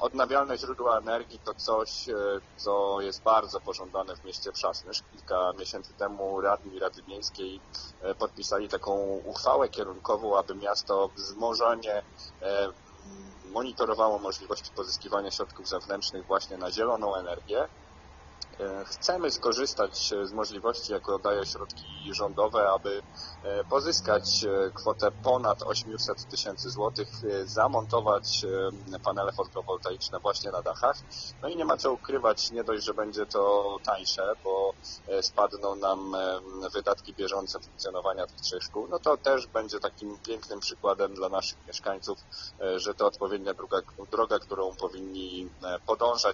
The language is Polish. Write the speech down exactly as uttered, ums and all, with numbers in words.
odnawialne źródła energii to coś, co jest bardzo pożądane w mieście Przasnysz. Kilka miesięcy temu radni Rady Miejskiej podpisali taką uchwałę kierunkową, aby miasto wzmożenie monitorowało możliwości pozyskiwania środków zewnętrznych właśnie na zieloną energię. Chcemy skorzystać z możliwości, jaką dają środki rządowe, aby pozyskać kwotę ponad osiemset tysięcy złotych, zamontować panele fotowoltaiczne właśnie na dachach. No i nie ma co ukrywać, nie dość, że będzie to tańsze, bo spadną nam wydatki bieżące funkcjonowania tych trzech szkół, no to też będzie takim pięknym przykładem dla naszych mieszkańców, że to odpowiednia droga, droga którą powinni podążać.